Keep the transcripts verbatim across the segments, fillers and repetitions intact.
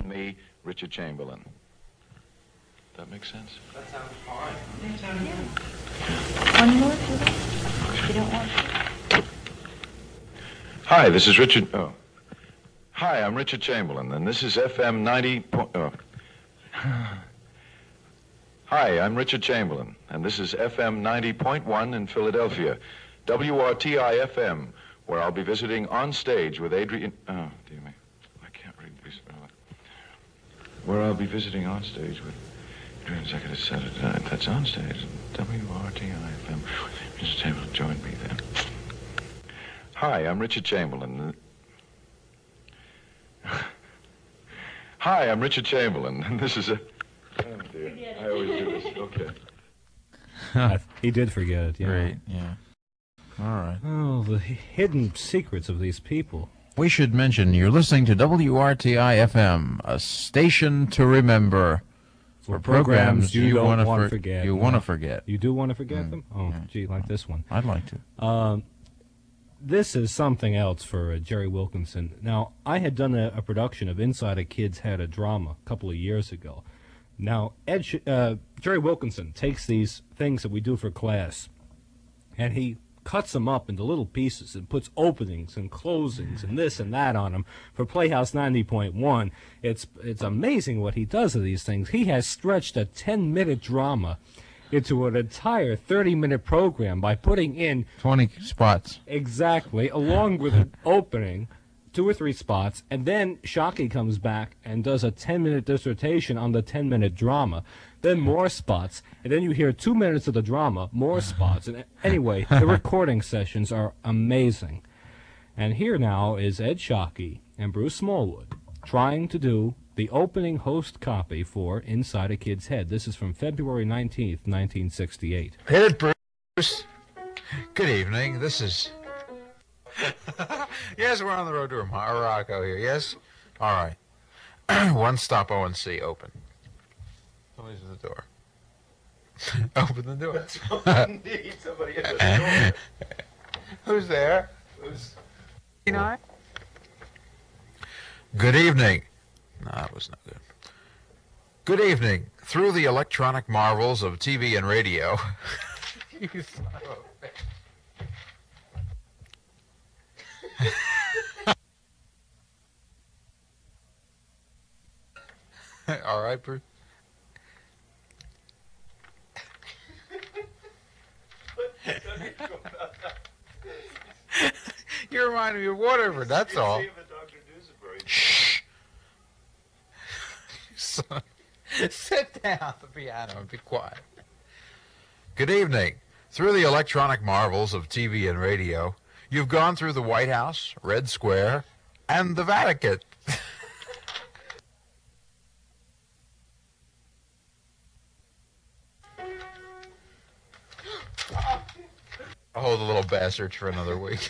me, Richard Chamberlain. That makes sense? That sounds fine. That sounds yeah. One more, if you don't want to. Hi, this is Richard... Oh. Hi, I'm Richard Chamberlain, and this is F M ninety... Po oh. Hi, I'm Richard Chamberlain, and this is F M ninety point one in Philadelphia, W R T I F M, where I'll be visiting on stage with Adrian... Oh, dear me. I can't read this. Where I'll be visiting on stage with... Executive Saturday Night. That's on stage. W R T I F M. Mister Chamberlain, join me there. Hi, I'm Richard Chamberlain. Hi, I'm Richard Chamberlain, and this is a... Oh, dear. I always do this. Okay. He did forget it, yeah. Great, yeah. All right. Oh, the hidden secrets of these people. We should mention you're listening to W R T I F M, a station to remember. For programs, programs you, you don't want to for forget. You want to forget. You do want to forget mm, them? Oh, yeah. Gee, like this one. I'd like to. Um, this is something else for uh, Jerry Wilkinson. Now, I had done a, a production of Inside a Kid's Head, a drama, a couple of years ago. Now, Ed Sh uh, Jerry Wilkinson takes these things that we do for class, and he cuts them up into little pieces and puts openings and closings and this and that on them for Playhouse ninety point one. It's it's amazing what he does of these things. He has stretched a ten-minute drama into an entire thirty-minute program by putting in twenty spots. Exactly, along with an opening, two or three spots, and then Shockey comes back and does a ten-minute dissertation on the ten-minute drama. Then more spots, and then you hear two minutes of the drama, more spots. And anyway, the recording sessions are amazing. And here now is Ed Shockey and Bruce Smallwood trying to do the opening host copy for Inside a Kid's Head. This is from February nineteenth, nineteen sixty-eight. Hit it, Bruce. Good evening. This is... Yes, we're on the road to Morocco here. Yes? All right. One stop O and C open. Somebody's at the door. Open the door. That's what we need. Somebody at the door. Who's there? Who's... You know? Good evening. No, that was not good. Good evening. Through the electronic marvels of T V and radio. You son of a bitch. All right, Bruce. You remind me of Waterford, that's all. Shh. Son. Sit down at the piano and be quiet. Good evening. Through the electronic marvels of T V and radio, you've gone through the White House, Red Square, and the Vatican. I'll hold the little bastards for another week.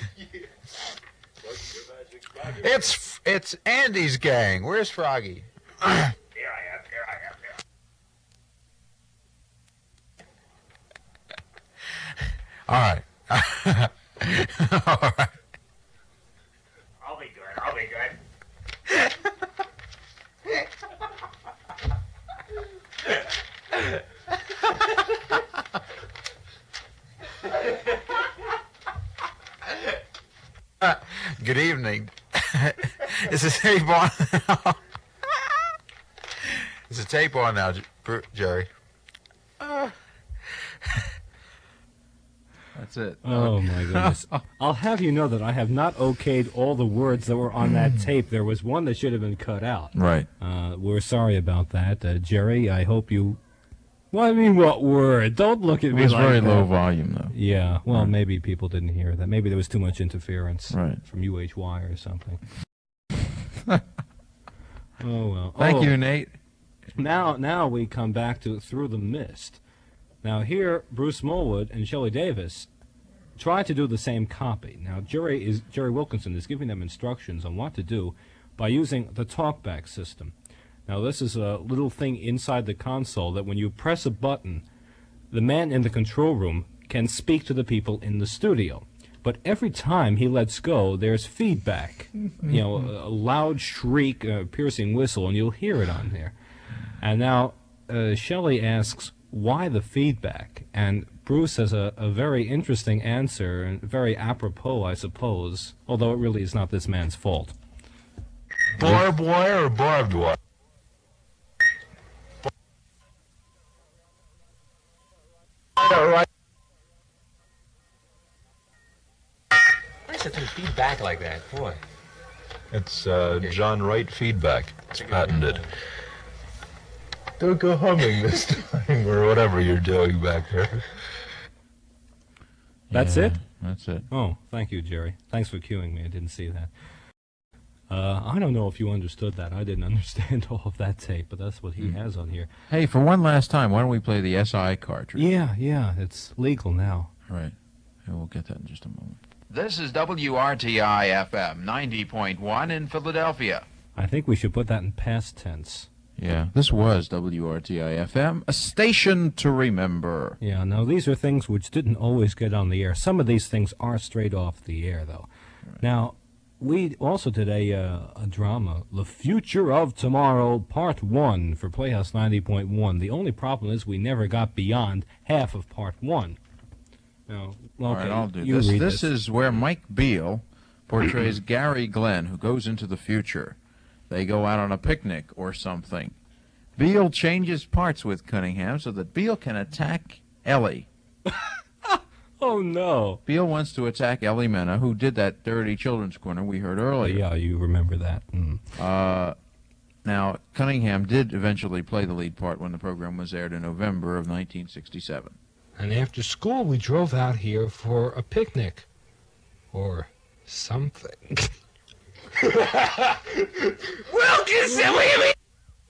It's it's Andy's gang. Where's Froggy? Here I am. Here I am. Here. All right. All right. I'll be good. I'll be good. Good evening. Is the tape on now? Is the tape on now, Jerry? Uh. That's it. Oh, my goodness. I'll have you know that I have not okayed all the words that were on that tape. There was one that should have been cut out. Right. Uh, we're sorry about that. Uh, Jerry, I hope you... Well, I mean, what word? Don't look at it me like that. It was very that. low volume, though. Yeah, well, right. Maybe people didn't hear that. Maybe there was too much interference right. from U H Y or something. Oh, well. Thank oh, you, Nate. Now, now we come back to Through the Mist. Now, here, Bruce Smallwood and Shelley Davis try to do the same copy. Now, Jerry, is, Jerry Wilkinson is giving them instructions on what to do by using the talkback system. Now, this is a little thing inside the console that when you press a button, the man in the control room can speak to the people in the studio. but every time he lets go, there's feedback. You know, a, a loud shriek, a piercing whistle, and you'll hear it on there. And now uh, Shelley asks, why the feedback? And Bruce has a, a very interesting answer, and very apropos, I suppose, although it really is not this man's fault. Barbed wire or barbed wire? Why does it feedback like that? Boy. It's uh, John Wright feedback. It's patented. Don't go humming this time, or whatever you're doing back there. That's Yeah, it? That's it. Oh, thank you, Jerry. Thanks for cueing me. I didn't see that. Uh, I don't know if you understood that. I didn't understand all of that tape, but that's what he Mm. has on here. Hey, for one last time, why don't we play the S I cartridge? Yeah, yeah, it's legal now. Right. Yeah, we'll get that in just a moment. This is W R T I F M ninety point one in Philadelphia. I think we should put that in past tense. Yeah, this was W R T I F M, a station to remember. Yeah, now these are things which didn't always get on the air. Some of these things are straight off the air, though. Right. Now, we also did a, uh, a drama, The Future of Tomorrow, Part one for Playhouse ninety point one. The only problem is we never got beyond half of Part one. Now, okay, All right, I'll do you this. read This is where Mike Beale portrays Gary Glenn, who goes into the future. They go out on a picnic or something. Beale changes parts with Cunningham so that Beale can attack Ellie. Oh, no. Beale wants to attack Ellie Mena, who did that dirty children's corner we heard Oh, earlier. yeah, you remember that. Mm. Uh, now, Cunningham did eventually play the lead part when the program was aired in November of nineteen sixty-seven. And after school, we drove out here for a picnic. Or something. Wilkinson, what do you mean?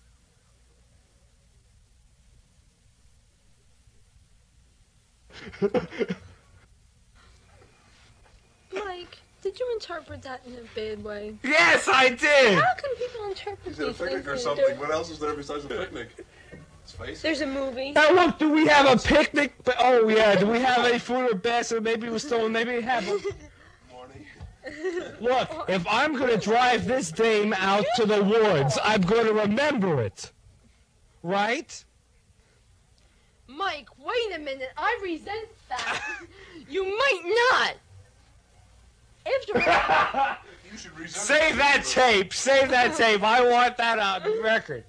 Mike, did you interpret that in a bad way? Yes, I did. How can people interpret Is it a these picnic things or in a something? different- What else is there besides a picnic? Let's face it. There's a movie. Now look, do we have a picnic? But oh yeah, do we have any food or basket? Maybe we're still, maybe we have. A... Morning. Look, if I'm gonna drive this dame out to the woods, I'm gonna remember it, right? Mike, wait a minute. I resent that. You might not. After all, You should resent Save it. that tape. Save that tape. I want that on record.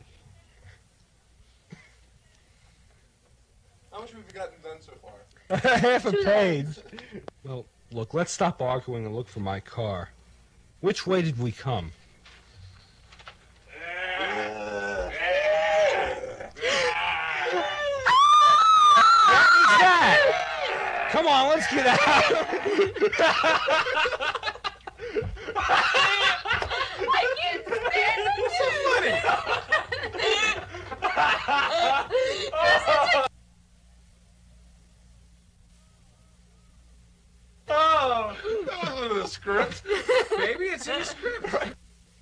How much have we gotten done so far? Half a Two page. Well, look, let's stop arguing and look for my car. Which way did we come? That? Come on, let's get out. I can't stand it. Oh, That wasn't in the script. maybe it's in the script.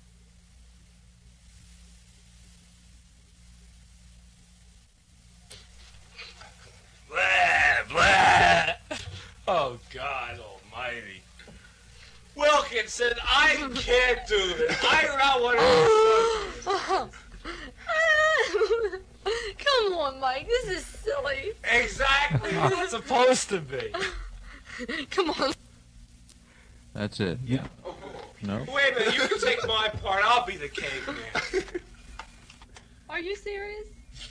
Blah, blah. Oh, God almighty. Wilkinson, I can't do this. I'm not one of those. Come on, Mike. This is silly. Exactly what it's supposed to be. Come on. That's it. Yeah. No? Wait a minute, you can take my part. I'll be the caveman. Are you serious?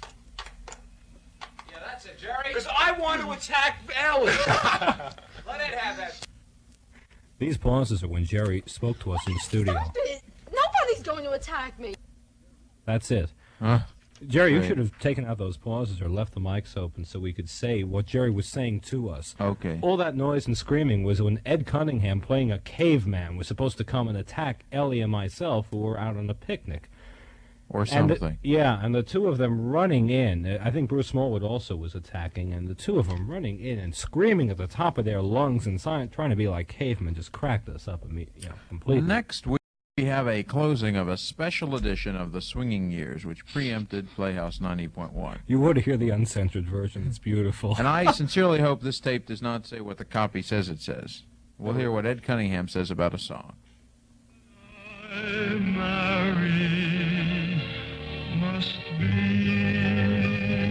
Yeah, that's it, Jerry. Because I want to attack Ellie. Let it have that. These pauses are when Jerry spoke to us in the studio. Stop it. Nobody's going to attack me. That's it. Huh? Jerry, you Right. should have taken out those pauses or left the mics open so we could say what Jerry was saying to us. Okay. All that noise and screaming was when Ed Cunningham, playing a caveman, was supposed to come and attack Ellie and myself, who were out on a picnic. Or And the- something. yeah, and the two of them running in. uh, I think Bruce Smallwood also was attacking, and the two of them running in and screaming at the top of their lungs and si- trying to be like cavemen just cracked us up imme- you know, completely. Next week, we have a closing of a special edition of The Swinging Years, which preempted Playhouse ninety point one. You ought to hear the uncensored version. It's beautiful. And I sincerely hope this tape does not say what the copy says it says. We'll hear what Ed Cunningham says about a song. Mary must be.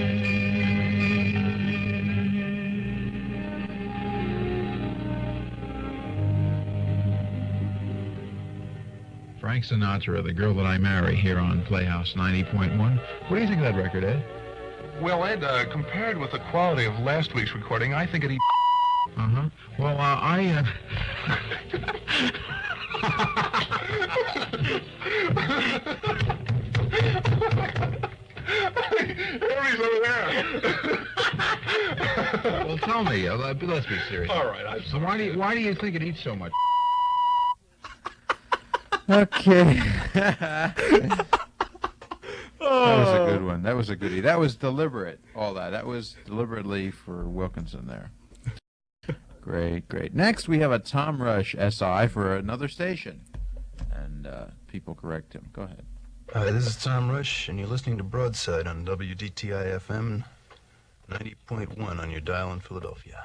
Frank Sinatra, The Girl That I Marry, here on Playhouse ninety point one. What do you think of that record, Ed? Well, Ed, uh, compared with the quality of last week's recording, I think it... Uh-huh. Well, uh, I... Harry's over there. Well, tell me. Uh, let- let's be serious. All right, I'm So why do you, why do you think it eats so much? Okay. That was a good one. That was a goodie. That was deliberate, all that. That was deliberately for Wilkinson there. Great, great. Next, we have a Tom Rush S I for another station. And uh, people correct him. Go ahead. Hi, this is Tom Rush, and you're listening to Broadside on W D T I F M ninety point one on your dial in Philadelphia.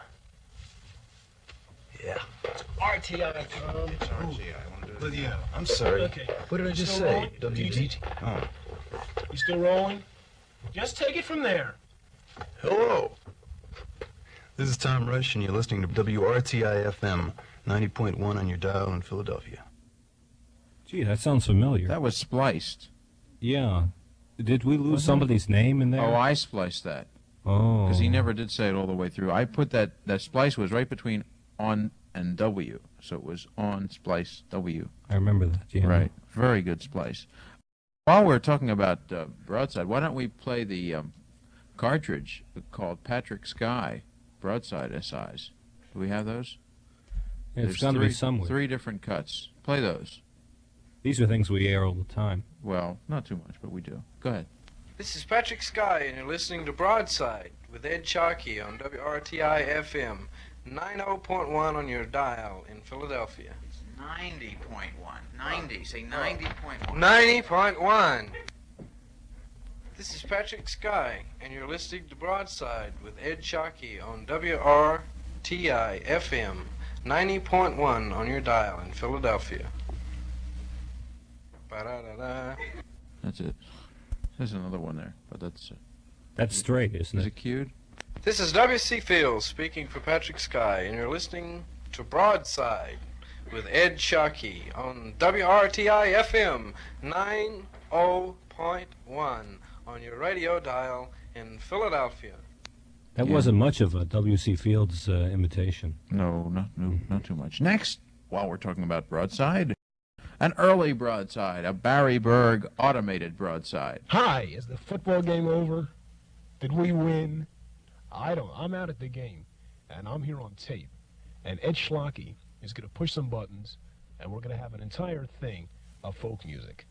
Yeah. R T I, Tom. It's R T I. I want to do Well, it. yeah. I'm sorry. Okay. What did I just Still say? rolling? W D T. Oh. You still rolling? Just take it from there. Hello. This is Tom Rush, and you're listening to W R T I F M ninety point one on your dial in Philadelphia. Gee, that sounds familiar. That was spliced. Yeah. Did we lose Wasn't somebody's name in there? Oh, I spliced that. Oh. Because he never did say it all the way through. I put that, that splice was right between on and W. So it was on splice W. I remember that, yeah. Right. Very good splice. While we're talking about uh, Broadside, why don't we play the um, cartridge called Patrick Sky Broadside S Is? Do we have those? It's There's got to be three- somewhere. Three different cuts. Play those. These are things we air all the time. Well, not too much, but we do. Go ahead. This is Patrick Sky, and you're listening to Broadside with Ed Chalky on W R T I F M ninety point one on your dial in Philadelphia. ninety point one. ninety. Say ninety point one. ninety point one. This is Patrick Sky, and you're listening to Broadside with Ed Chalky on W R T I F M ninety point one on your dial in Philadelphia. Ba-da-da-da. That's it. There's another one there, but that's it. That's straight, isn't Is it? it cued? This is W C Fields speaking for Patrick Sky, and you're listening to Broadside with Ed Chalky on W R T I F M ninety point one on your radio dial in Philadelphia. That Yeah. wasn't much of a W C Fields uh, imitation. No, not no, not too much. Next, while we're talking about Broadside, an early Broadside, a Barry Berg automated Broadside. Hi, is the football game over? Did we win? I don't. I'm out at the game, and I'm here on tape. And Ed Schlocky is going to push some buttons, and we're going to have an entire thing of folk music.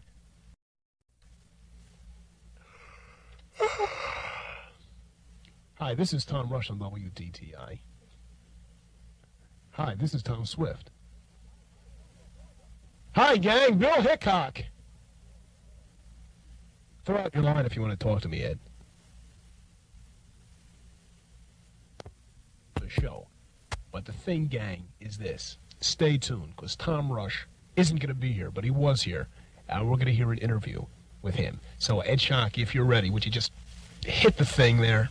Hi, this is Tom Rush on W D T I. Hi, this is Tom Swift. Hi, gang, Bill Hickok. Throw out your line if you want to talk to me, Ed. The show. But the thing, gang, is this. Stay tuned, because Tom Rush isn't going to be here, but he was here, and we're going to hear an interview with him. So, Ed Shockey, if you're ready, would you just hit the thing there?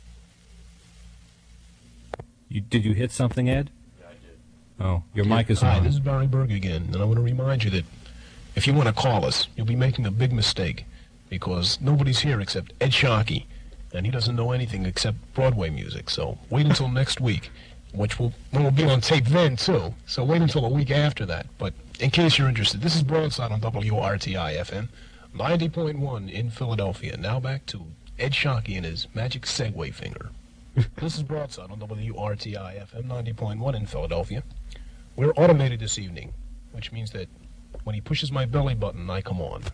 You, did you hit something, Ed? Yeah, I did. Oh, your mic is Hi, on. this is Barry Berg again, and I want to remind you that if you want to call us, you'll be making a big mistake, because nobody's here except Ed Shockey, and he doesn't know anything except Broadway music. So wait until next week, which will, will be on tape then, too. So wait until a week after that. But in case you're interested, this is Broadside on W R T I F M, ninety point one in Philadelphia. Now back to Ed Shockey and his magic Segway finger. This is Broadside on W R T I F M, ninety point one in Philadelphia. We're automated this evening, which means that when he pushes my belly button, I come on.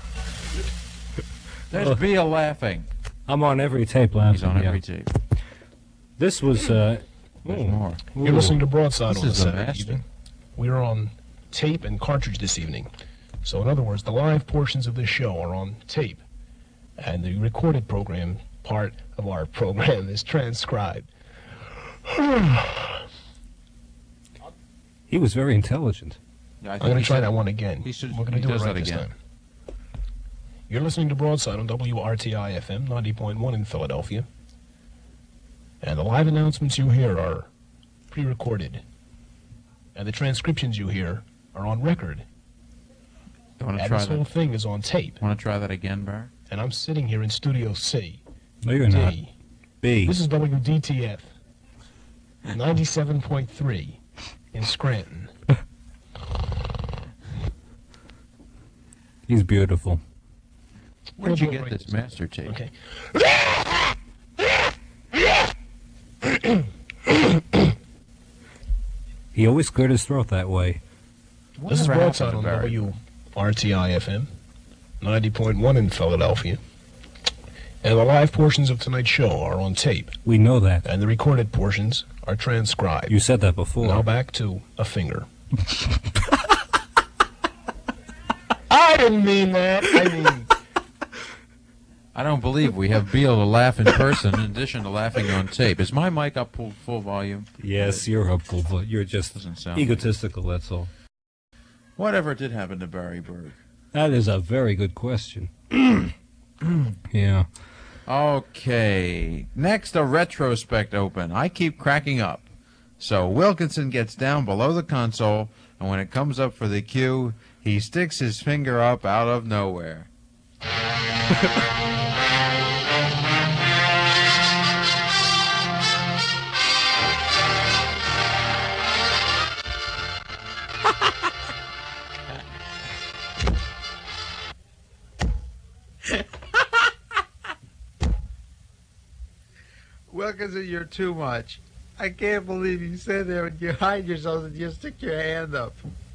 There's Beale laughing. I'm on every tape laughing. He's on yeah. every tape. This was, uh... There's ooh. more. You're listening to Broadside This on a is the Saturday master. evening. We're on tape and cartridge this evening. So in other words, the live portions of this show are on tape, and the recorded program part of our program is transcribed. He was very intelligent. Yeah, I I'm think going he to try said- that one again. He should, We're going he to do it does right that this again. time. You're listening to Broadside on W R T I F M ninety point one in Philadelphia. And the live announcements you hear are pre-recorded. And the transcriptions you hear are on record. You want to And try this whole that? thing is on tape. Want to try that again, Barry? And I'm sitting here in Studio C. No, you're D. not. B. This is W D T F ninety-seven point three in Scranton. He's beautiful. Where did you We'll do get it right this master tape? Okay. He always cleared his throat that way. This is Whatever Broadside happened on to Barry? W R T I F M ninety point one in Philadelphia. And the live portions of tonight's show are on tape. We know that. And the recorded portions are transcribed. You said that before. Now back to a finger. I didn't mean that. I mean... I don't believe we have Beal to laugh in person in addition to laughing on tape. Is my mic up full, full volume? Yes, you're hopeful, but you're just Doesn't sound egotistical, that's all. Whatever did happen to Barry Berg? That is a very good question. Yeah. Okay. Next, a retrospect open. I keep cracking up. So Wilkinson gets down below the console, and when it comes up for the cue, he sticks his finger up out of nowhere. Wilkinson, you're too much. I can't believe you sit there and you hide yourself and you stick your hand up.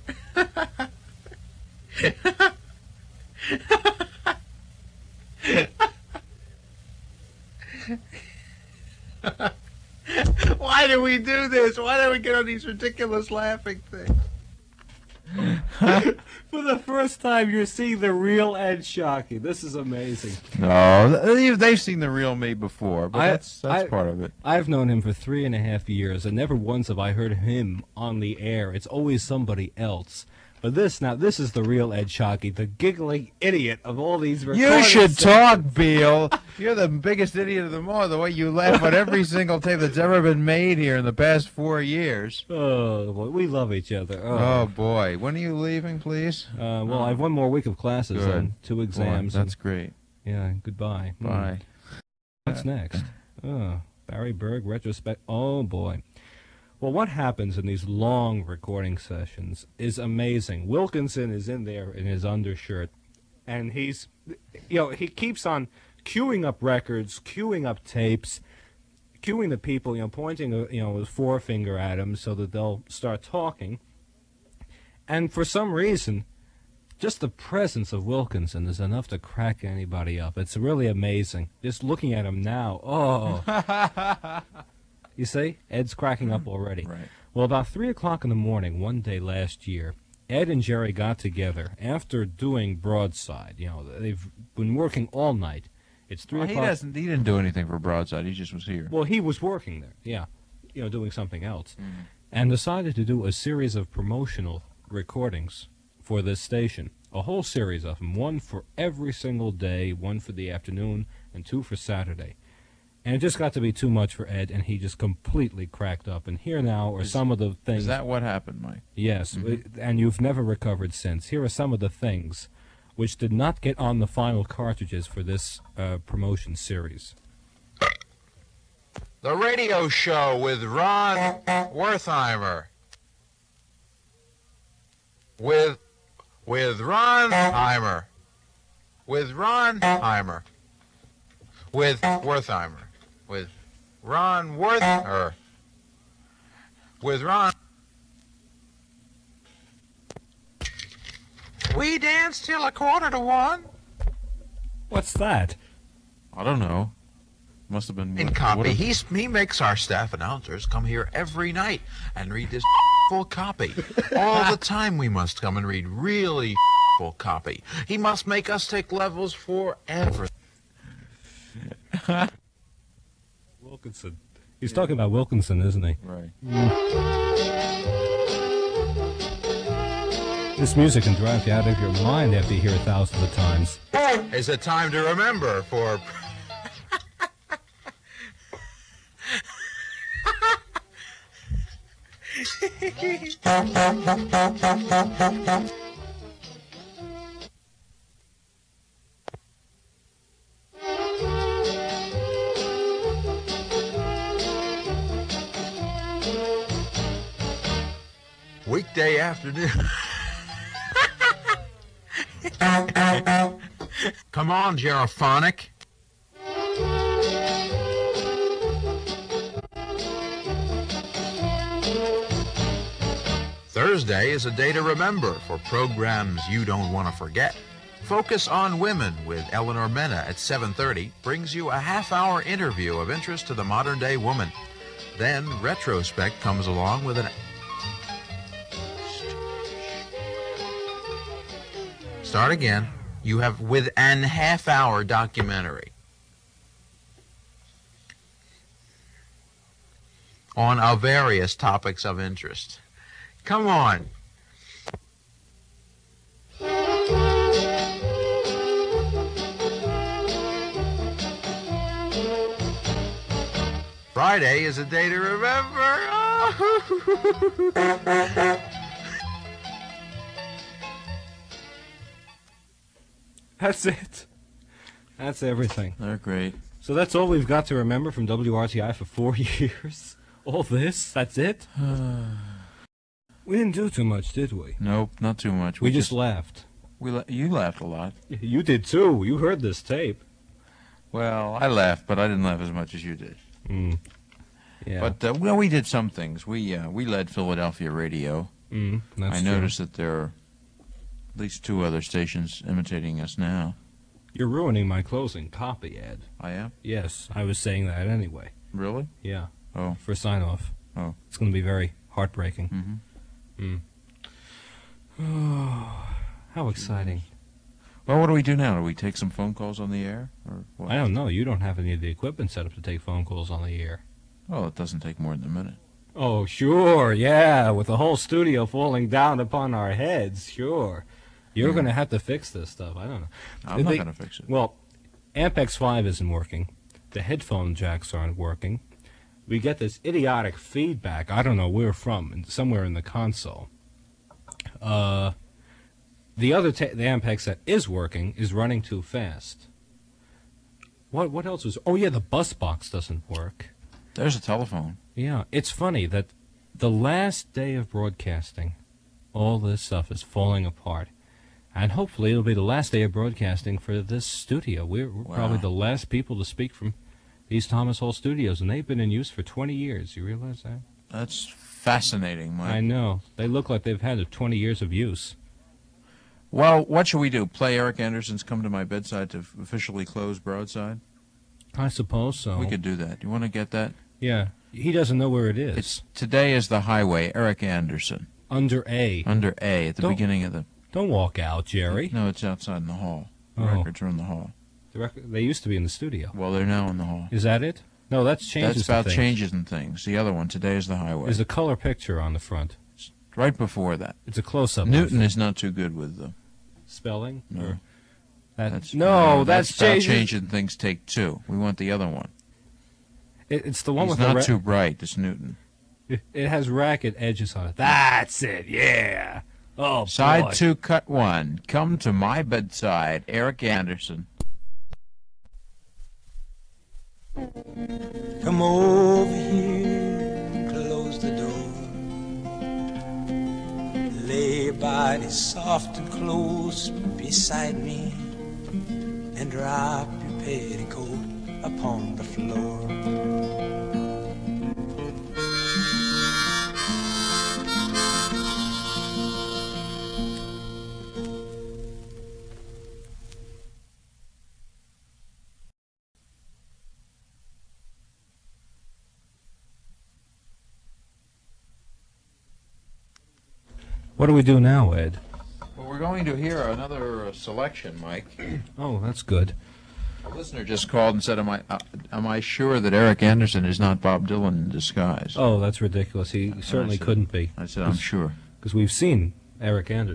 Why do we do this? Why do we get on these ridiculous laughing things? For the first time, you're seeing the real Ed Shockey. This is amazing. No, they've, they've seen the real me before, but I- that's that's I- part of it. I've known him for three and a half years, and never once have I heard him on the air. It's always somebody else. But this, now, this is the real Ed Shockey, the giggling idiot of all these You recorded should sessions. talk, Beal. You're the biggest idiot of them all, the way you laugh at every single tape that's ever been made here in the past four years. Oh, boy, we love each other. Oh, Oh, boy. When are you leaving, please? Uh, well, I have one more week of classes Good. and two exams. Boy, that's and- great. Yeah, goodbye. Hmm. Bye. What's next? Oh, Barry Berg retrospect. Oh, boy. Well, what happens in these long recording sessions is amazing. Wilkinson is in there in his undershirt, and he's, you know, he keeps on queuing up records, queuing up tapes, queuing the people, you know, pointing, uh, you know, his forefinger at them so that they'll start talking. And for some reason, just the presence of Wilkinson is enough to crack anybody up. It's really amazing. Just looking at him now, oh. You see, Ed's cracking up already. Right. Well, about three o'clock in the morning, one day last year, Ed and Jerry got together after doing Broadside. You know, they've been working all night. It's three Well, he o'clock. doesn't. He didn't do anything for Broadside. He just was here. Well, he was working there, yeah, you know, doing something else, and decided to do a series of promotional recordings for this station. A whole series of them, one for every single day, one for the afternoon, and two for Saturday. And it just got to be too much for Ed, and he just completely cracked up. And here now are Is- some of the things. Is that what happened, Mike? Yes, it- and you've never recovered since. Here are some of the things which did not get on the final cartridges for this uh, promotion series. The radio show with Ron Wertheimer. With with Ron Heimer. With Ron Heimer. With Wertheimer. With Ron Werther. With Ron. We dance till a quarter to one. What's that? I don't know. Must have been In what- copy. what a- He's, he makes our staff announcers come here every night and read this full copy. All the time we must come and read really full copy. He must make us take levels forever. Wilkinson. He's talking about Wilkinson, isn't he? Right. This music can drive you out of your mind after you hear it thousands of times. It's a time to remember for... Weekday afternoon. Come on, Gerophonic. Thursday is a day to remember for programs you don't want to forget. Focus on Women with Eleanor Mena at seven thirty brings you a half-hour interview of interest to the modern-day woman. Then Retrospect comes along with an... Start again. You have with an half-hour documentary on our various topics of interest. Come on. Friday is a day to remember. That's it. That's everything. They're great. So that's all we've got to remember from W R T I for four years? All this? That's it? We didn't do too much, did we? Nope, not too much. We, we just, just laughed. We la you laughed a lot. You did too. You heard this tape. Well, I laughed, but I didn't laugh as much as you did. Mm. Yeah. But uh, well, we did some things. We uh, we led Philadelphia radio. Mm, that's I true. noticed that there are at least two other stations imitating us now. You're ruining my closing copy, Ed. I am? Yes, I was saying that anyway. Really? Yeah. Oh. For sign-off. Oh. It's going to be very heartbreaking. Mm-hmm. Mm. Oh, how exciting. Well, what do we do now? Do we take some phone calls on the air? Or what? I don't know. You don't have any of the equipment set up to take phone calls on the air. Oh, it doesn't take more than a minute. Oh, sure, yeah, with the whole studio falling down upon our heads, sure. You're Yeah. going to have to fix this stuff. I don't know. I'm not They- going to fix it. Well, Ampex five isn't working. The headphone jacks aren't working. We get this idiotic feedback. I don't know where from, in- somewhere in the console. Uh, the other ta the Ampex that is working is running too fast. What what else was? Oh yeah, the bus box doesn't work. There's a telephone. Yeah, it's funny that the last day of broadcasting, all this stuff is falling apart. And hopefully it'll be the last day of broadcasting for this studio. We're, we're Wow. probably the last people to speak from East Thomas Hall Studios, and they've been in use for twenty years. You realize that? That's fascinating, Mike. I know. They look like they've had twenty years of use. Well, what should we do? Play Eric Anderson's Come to My Bedside to f- officially close Broadside? I suppose so. We could do that. You want to get that? Yeah. He doesn't know where it is. It's Today is the Highway, Eric Anderson. Under A. Under A, at the Don't- beginning of the... Don't walk out, Jerry. No, it's outside in the hall. The Oh. records are in the hall. The rec they used to be in the studio. Well, they're now in the hall. Is that it? No, that's changes. That's to about things. changes and things. The other one, Today is the Highway. There's a color picture on the front. Right before that. It's a close-up. Newton is not too good with the... Spelling? No. Or that, That's, no, uh, that's, that's about changes. changing things. Take two. We want the other one. It, it's the one He's with not the too bright. It's Newton. It, it has racket edges on it. That's it. Yeah. Oh, Side boy. two, cut one. Come to my bedside, Eric Anderson. Come over here and close the door. Lay your body soft and close beside me and drop your petticoat upon the floor. What do we do now, Ed? Well, we're going to hear another uh, selection, Mike. Oh, that's good. A listener just called and said, am I, uh, am I sure that Eric Anderson is not Bob Dylan in disguise? Oh, that's ridiculous. He certainly said- couldn't be. I said, I'm sure. Because we've seen Eric Anderson.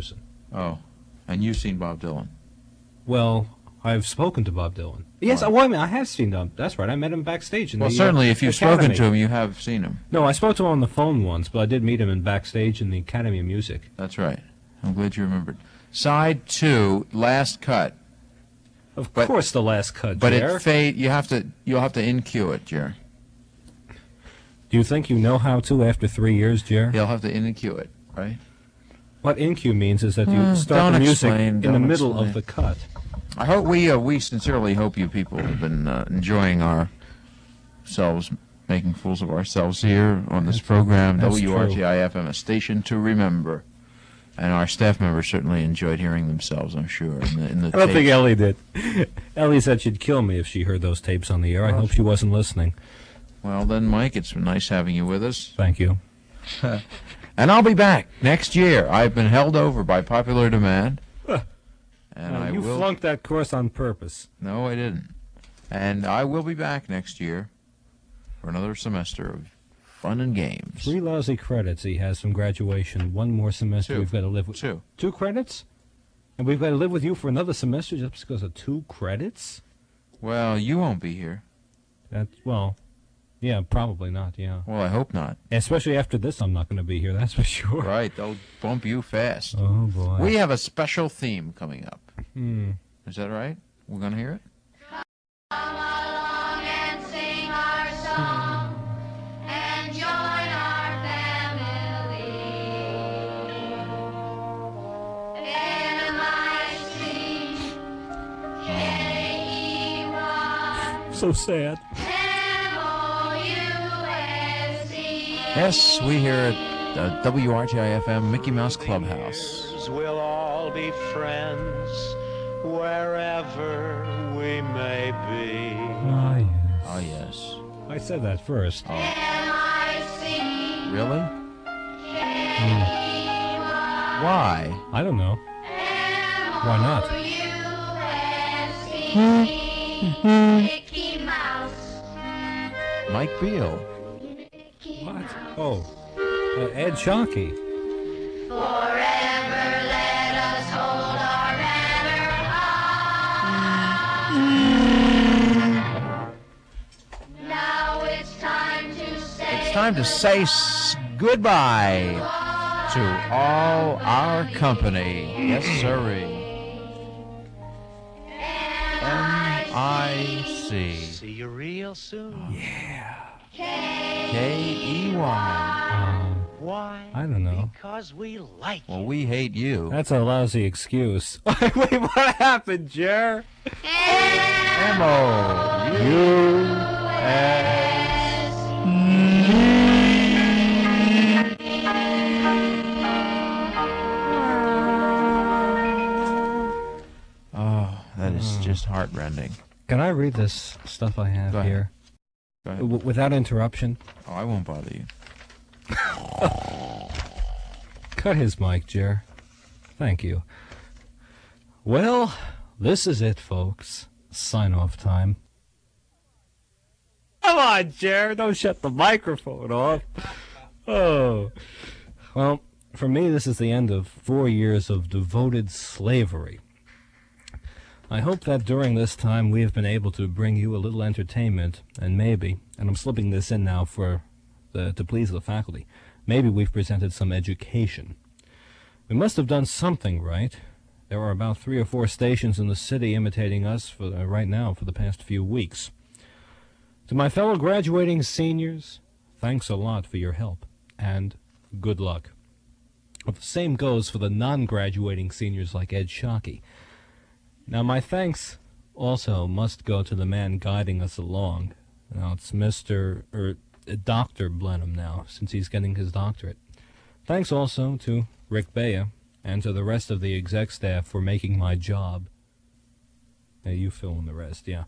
Oh, and you've seen Bob Dylan. Well, I've spoken to Bob Dylan. Yes, Right. oh, wait a minute, I have seen him. That's right, I met him backstage in Well, the certainly, uh, if you've Academy. spoken to him, you have seen him. No, I spoke to him on the phone once, but I did meet him in backstage in the Academy of Music. That's right. I'm glad you remembered. Side two, last cut. Of But- course, the last cut, But Jer. it fade. You have to. You'll have to in-cue it, Jer. Do you think you know how to after three years, Jer? He'll have to in-cue it, right? What in-cue means is that you Uh, start don't the music explain, in the don't middle explain. of the cut. I hope we uh, we sincerely hope you people have been uh, enjoying ourselves, making fools of ourselves here on this program. That's W R T I F M, a station to remember, and our staff members certainly enjoyed hearing themselves. I'm sure. In the, in the I don't think tapes. Ellie did. Ellie said she'd kill me if she heard those tapes on the air. I hope she wasn't listening. Well then, Mike, it's been nice having you with us. Thank you. And I'll be back next year. I've been held over by popular demand. And No, I you will. flunked that course on purpose. No, I didn't. And I will be back next year for another semester of fun and games. Three lousy credits he has from graduation. One more semester Two. we've got to live with. Two. Two credits? And we've got to live with you for another semester just because of two credits? Well, you won't be here. That, well, yeah, probably not, yeah. Well, I hope not. Especially after this, I'm not going to be here, that's for sure. Right, they'll bump you fast. Oh, boy. We have a special theme coming up. Hmm. Is that right? We're going to hear it? and sing our song and join our family. M I C K E Y So sad. M O U S E. Yes, we here at uh, W R T I F M Mickey Mouse Clubhouse. We'll all be friends wherever we may be. Ah, yes. Oh, yes. I said that first. Oh. M I C Really? K E Y. Why? I don't know. Why not? Mickey Mouse. Mike Beal. What? Oh, uh, Ed Shockey. Forever let us hold our banner high. Now it's time to say It's time to say s- goodbye to all our company. Yes, sirree. M I C See you real soon. K E Y. Why? I don't know. Because we like Well, we hate you. That's a lousy excuse. Wait, what happened, Jer? M O U S. Oh, that is just heartrending. Can I read this stuff I have Go ahead. here? Go ahead. W- without interruption? Oh, I won't bother you. Cut his mic, Jer. Thank you. Well, this is it, folks. Sign-off time. Come on, Jer. Don't shut the microphone off. Oh. Well, for me, this is the end of four years of devoted slavery. I hope that during this time we have been able to bring you a little entertainment, and maybe, and I'm slipping this in now for the, to please the faculty, maybe we've presented some education. We must have done something right. There are about three or four stations in the city imitating us for uh, right now for the past few weeks. To my fellow graduating seniors, thanks a lot for your help, and good luck. Well, the same goes for the non-graduating seniors like Ed Shockey. Now, my thanks also must go to the man guiding us along. Now, it's Mister or uh, Doctor Blenheim now, since he's getting his doctorate. Thanks also to Rick Bea and to the rest of the exec staff for making my job. Now, you fill in the rest, yeah.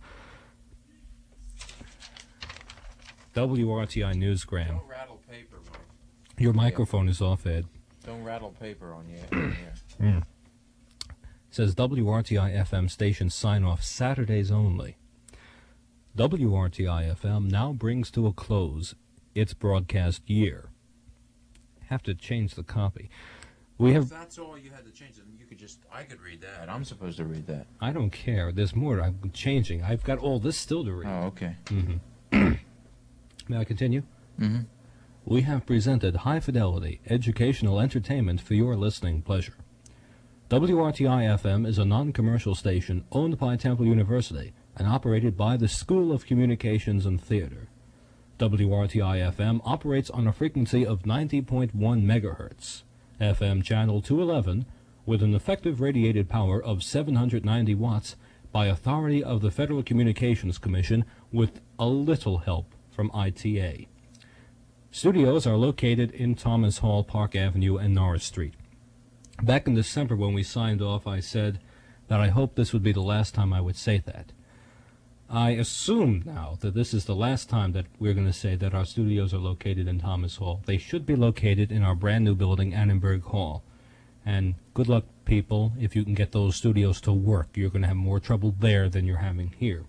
W R T I Newsgram. Don't rattle paper, Mike. Your microphone is off, Ed. Don't rattle paper on you. On here. Mm. Says W R T I F M station sign-off Saturdays only. W R T I F M now brings to a close its broadcast year. Have to change the copy. We If have. that's all you had to change, then you could just. I could read that. I'm supposed to read that. I don't care. There's more I'm changing. I've got all this still to read. Oh, okay. Mm-hmm. May I continue? Mm-hmm. We have presented high-fidelity educational entertainment for your listening pleasure. W R T I F M is a non-commercial station owned by Temple University and operated by the School of Communications and Theater. W R T I F M operates on a frequency of ninety point one megahertz, F M channel two eleven, with an effective radiated power of seven hundred ninety watts by authority of the Federal Communications Commission with a little help from I T A. Studios are located in Thomas Hall, Park Avenue, and Norris Street. Back in December when we signed off, I said that I hoped this would be the last time I would say that. I assume now that this is the last time that we're going to say that our studios are located in Thomas Hall. They should be located in our brand new building, Annenberg Hall. And good luck, people, if you can get those studios to work. You're going to have more trouble there than you're having here.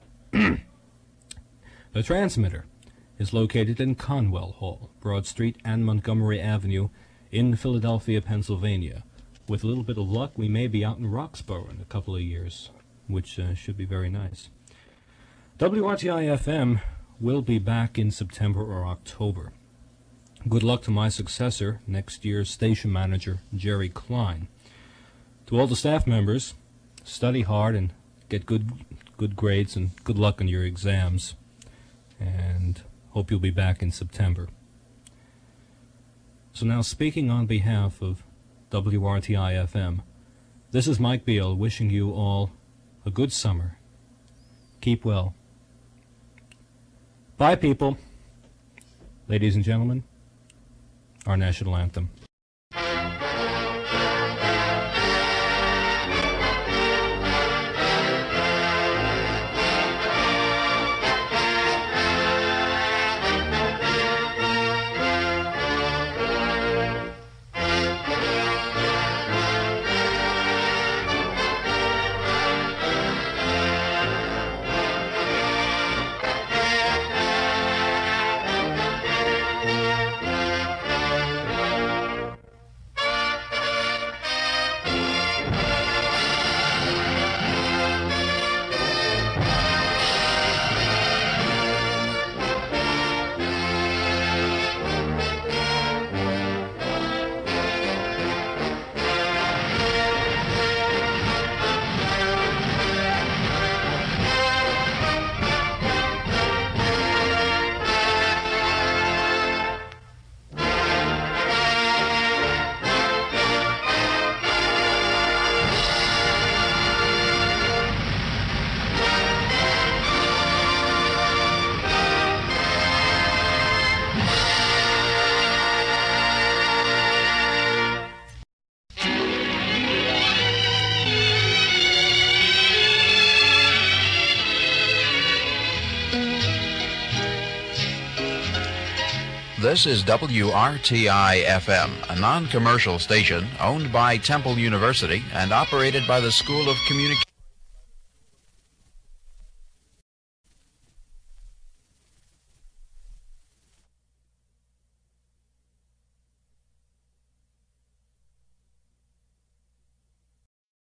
The transmitter is located in Conwell Hall, Broad Street and Montgomery Avenue in Philadelphia, Pennsylvania. With a little bit of luck, we may be out in Roxborough in a couple of years, which uh, should be very nice. W R T I F M will be back in September or October. Good luck to my successor, next year's station manager, Jerry Klein. To all the staff members, study hard and get good, good grades and good luck on your exams. And hope you'll be back in September. So now, speaking on behalf of W R T I F M, this is Mike Beal wishing you all a good summer. Keep well. Bye, people. Ladies and gentlemen, our national anthem. This is W R T I F M, a non-commercial station owned by Temple University and operated by the School of Communication.